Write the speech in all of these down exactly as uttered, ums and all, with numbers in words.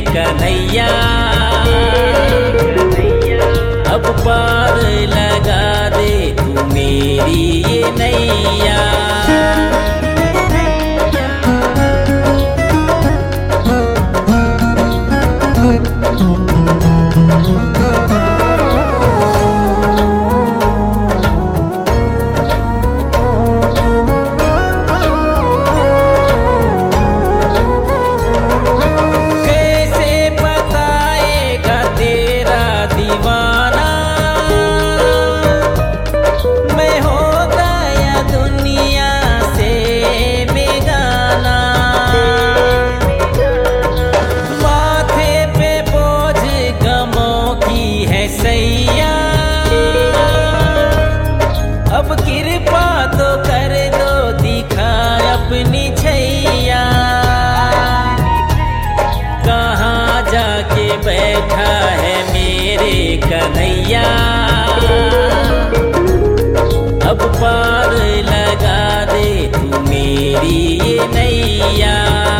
कन्हैया, अब पार लगा दे तू मेरी ये नैया। अब कृपा तो कर दो, दिखा अपनी छैया। कहाँ जाके बैठा है मेरे कन्हैया, अब पार लगा दे तू मेरी ये नैया।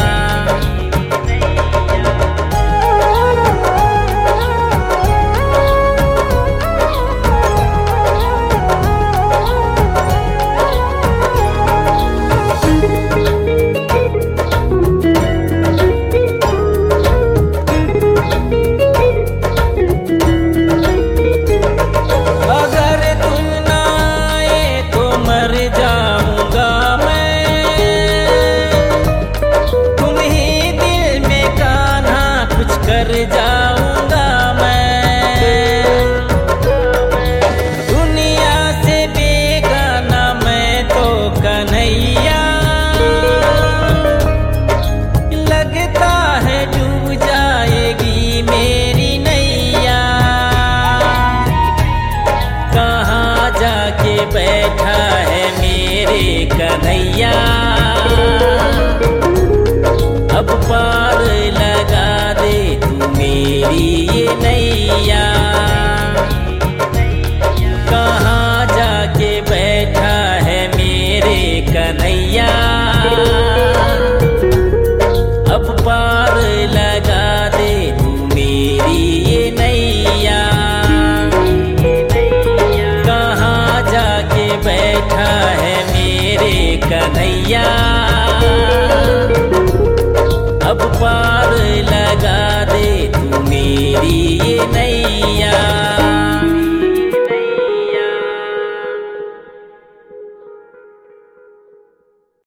कर जाऊंगा मैं दुनिया से बेगाना, मैं तो कन्हैया। लगता है डूब जाएगी मेरी नैया। कहाँ जाके बैठा है मेरे कन्हैया, अब पार लगा दे तू मेरी ये नैया। कहाँ जाके बैठा है मेरे कन्हैया, अब पार लगा दे तू मेरी ये नैया। कहाँ जाके बैठा है मेरे कन्हैया, अब पार लगा दे तू मेरी ये नैया।